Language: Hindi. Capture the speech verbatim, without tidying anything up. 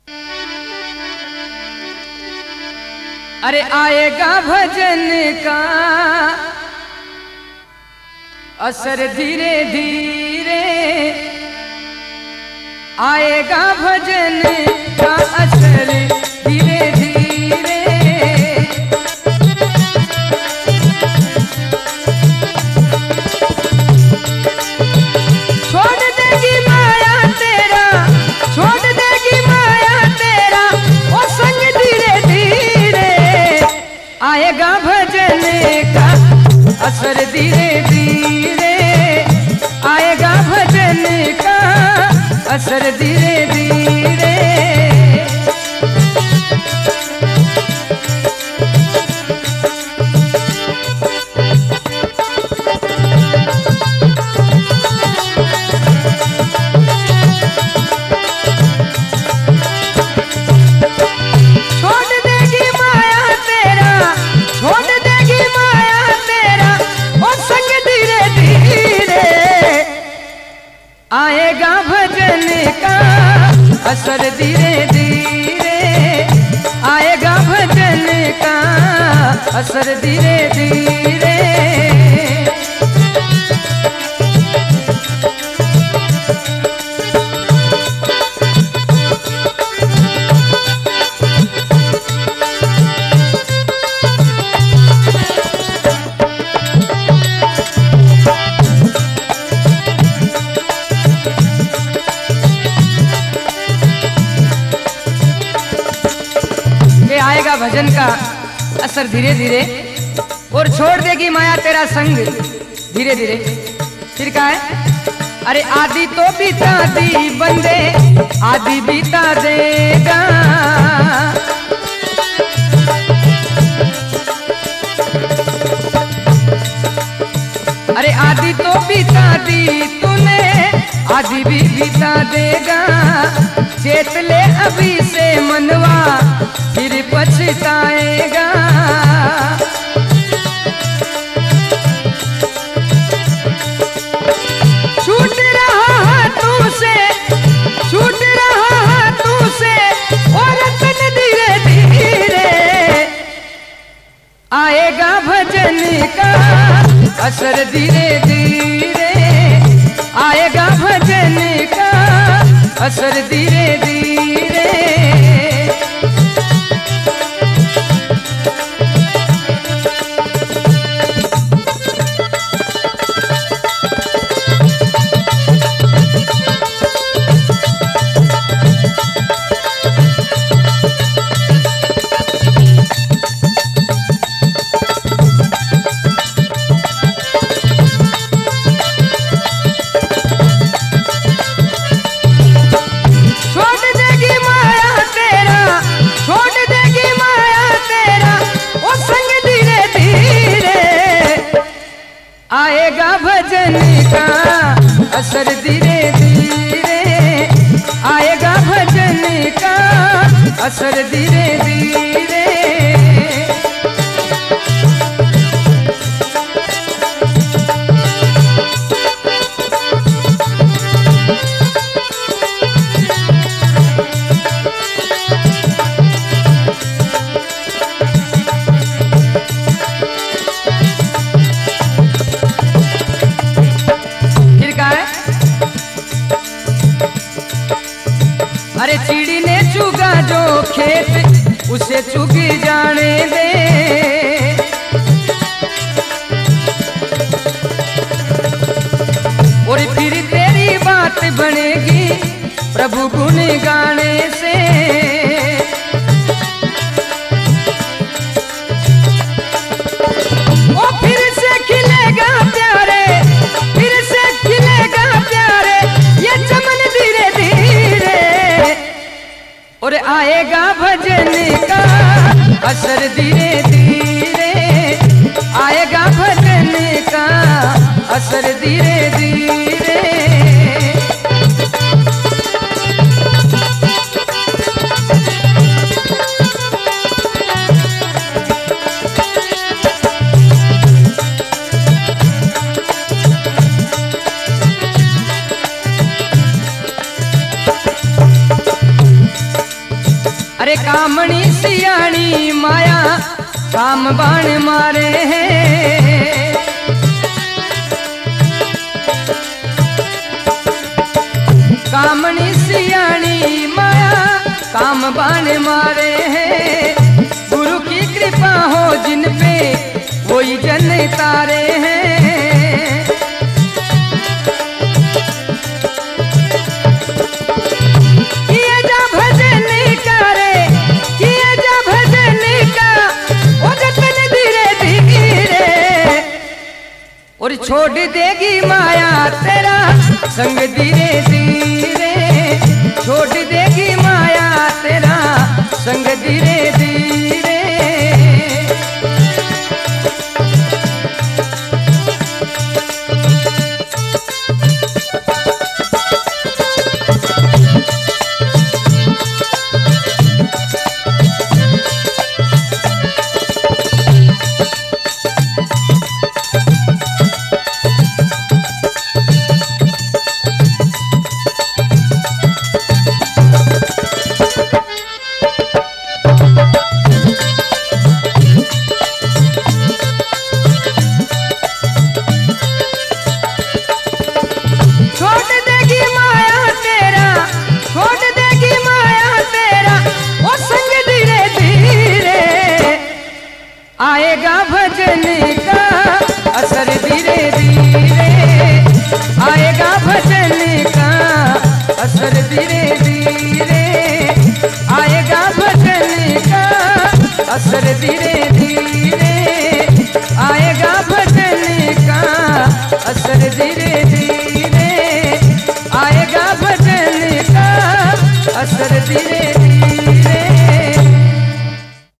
अरे आएगा भजन का असर धीरे धीरे, आएगा भजन का असर धीरे धीरे। छोड़ देगी माया तेरा, छोड़ देगी माया तेरा वो संग धीरे धीरे, आएगा भजन का असर धीरे धीरे, आएगा भजन का असर धीरे धीरे। छोड़ देगी माया तेरा, छोड़ देगी माया तेरा और संग धीरे धीरे, आएगा भजन का असर धीरे धीरे, आएगा भजन का असर धीरे धीरे। आएगा भजन का असर धीरे धीरे और छोड़ देगी माया तेरा संग धीरे धीरे। फिर क्या है? अरे आदि तो बीता दी बंदे, आदि बीता देगा। अरे आदि तो बीता दी तूने, आदि भी बीता देगा। चेत ले अभी से मनवा फिर पछताएगा। छूट रहा हाथों से, छूट रहा हाथों से और रतन धीरे धीरे, आएगा भजन का असर धीरे धीरे, आएगा भजन का असर धीरे धीरे। आएगा भजन का असर धीरे धीरे, आएगा भजन का असर धीरे धीरे। अरे चिड़ी ने चुगा जो खेत उसे चुगी जाने दे। और फिर तेरी बात बनेगी प्रभु गुण गाने से। ओ फिर से खिलेगा प्यारे, फिर से खिलेगा प्यारे ये चमन धीरे धीरे, और आएगा भजन का असर धीरे धीरे, आएगा भजन का असर धीरे धीरे। अरे कामणी सियाणी माया काम बाण मारे हैं। कामणी सियाणी माया काम बाण मारे हैं। गुरु की कृपा हो जिन पे वही जन तारे हैं। किए जा भजन करे, किए जा भजन का वो जतन धीरे धीरे, और छोड़ देगी माया तेरा संग धीरे धीरे। छोड़ देगी माया तेरा संग धीरे धीरे। आएगा भजन का असर धीरे धीरे, आएगा भजन का असर धीरे धीरे, आएगा भजन का असर धीरे